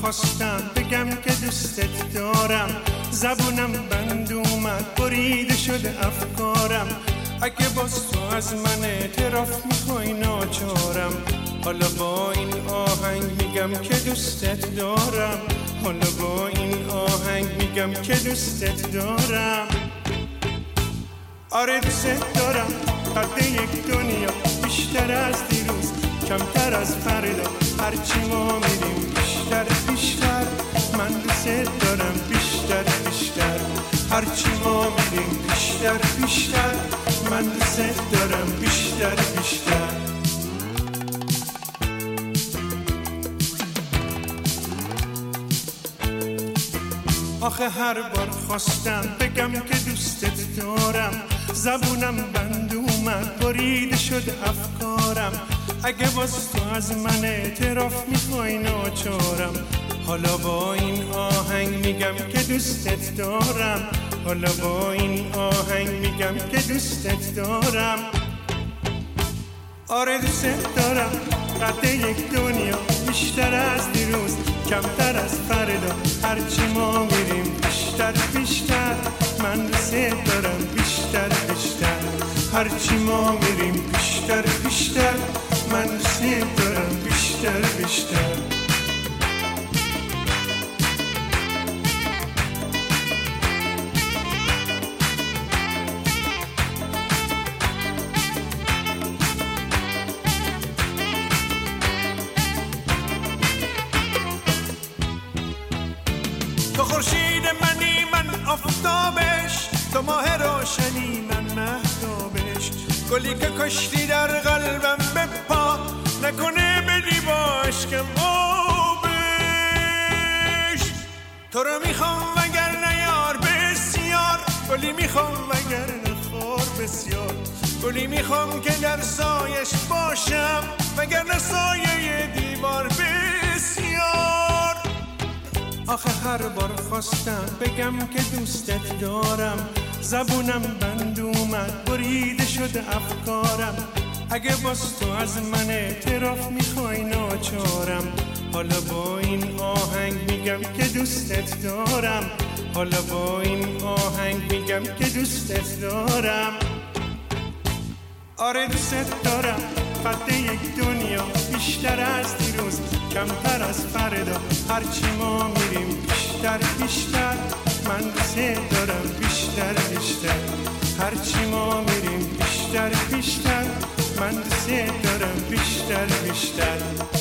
خواستم بگم که دوستت دارم، زبونم بند اومد بریده شده افکارم. اگه باز تو از من اعتراف میخوای ناچارم، حالا با این آهنگ میگم که دوستت دارم، حالا با این آهنگ میگم که دوستت دارم. آره دوستت دارم، قد یک دنیا بیشتر از دیروز، کمتر از فردا، هرچی ما میریم بیشتر بیشتر. من دوستت دارم بیشتر بیشتر، هرچی ما میریم بیشتر بیشتر. من دوستت دارم بیشتر بیشتر. آخه هر بار خواستم بگم که دوستت دارم، زبونم بند اومد بریده شد افکارم. اگه باز تو از من اعتراف میخوای ناچارم، حالا با این آهنگ میگم که دوستت دارم، حالا با این آهنگ میگم که دوستت دارم. آره دوستت دارم، قد یک دنیا بیشتر از دیروز، کمتر از فردا، هرچی ما میریم بیشتر بیشتر. من دوستت دارم بیشتر بیشتر، هرچی ما میریم بیشتر بیشتر. من دوستت دارم بیشتر بیشتر. تو خورشید منی من آفتابش، تو ماه روشنی من مهتابش. گلی که کشتی در قلبم بپا، نکنه بدی با عشقم آبش. تو رو میخوام وگرنه یار بسیار، گلی میخوام وگرنه خار بسیار. گلی میخوام که در سایش باشم، وگرنه سایه دیوار بسیار. آخه هر بار خواستم بگم که دوستت دارم، زبونم بند اومد بریده شده افکارم. اگه باز تو از من اعتراف میخوای ناچارم، حالا با این آهنگ میگم که دوستت دارم، حالا با این آهنگ میگم که دوستت دارم. آره دوستت دارم، قد یک دنیا بیشتر از دیروز، کمتر از فردا، هرچی ما میریم بیشتر بیشتر. من دوستت دارم بیشتر بیشتر، هرچی ما میریم بیشتر بیشتر. من دوستت دارم بیشتر بیشتر.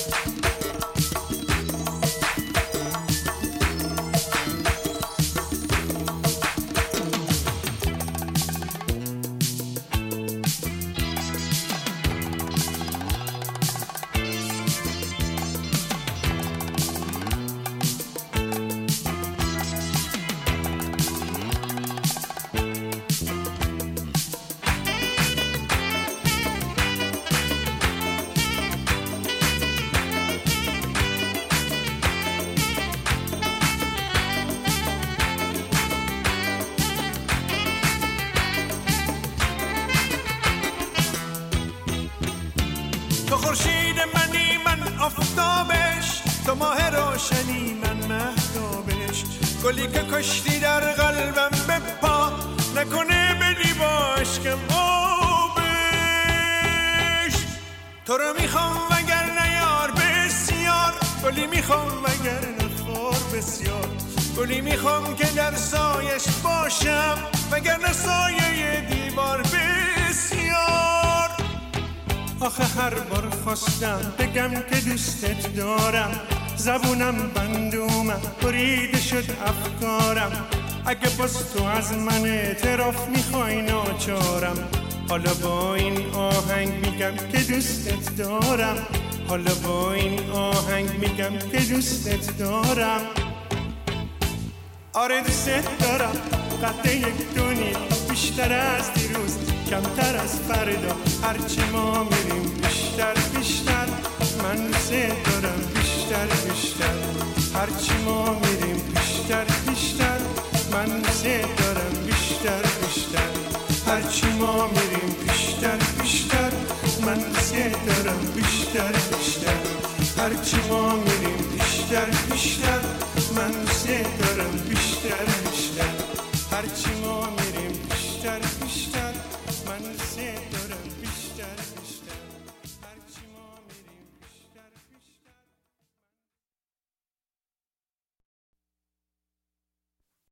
تو خورشید منی من آفتابش، تو ماه روشنی من مهتابش. گلی که کشتی در قلبم بپا، نکنه بدی با عشقم آبش. تو رو میخوام وگرنه یار بسیار، گلی میخوام وگرنه خار بسیار. گلی میخوام که در سایش باشم، وگرنه سایه دیوار بسیار. آخه هر بار خواستم بگم که دوستت دارم، زبونم بند اومد بریده شد افکارم. اگه باز تو از من اعتراف میخوای ناچارم، حالا با این آهنگ میگم که دوستت دارم، حالا با این آهنگ میگم که دوستت دارم. آره دوستت دارم، قد یک دنیا بیشتر از دیروز، کمتر از فردا، هرچی ما میریم بیشتر بیشتر. من دوستت دارم بیشتر بیشتر، هرچی ما میریم بیشتر بیشتر. من دوستت دارم بیشتر بیشتر، هرچی ما میریم بیشتر بیشتر. من دوستت دارم بیشتر بیشتر، هرچی ما میریم بیشتر بیشتر من دوست دارم بیشتر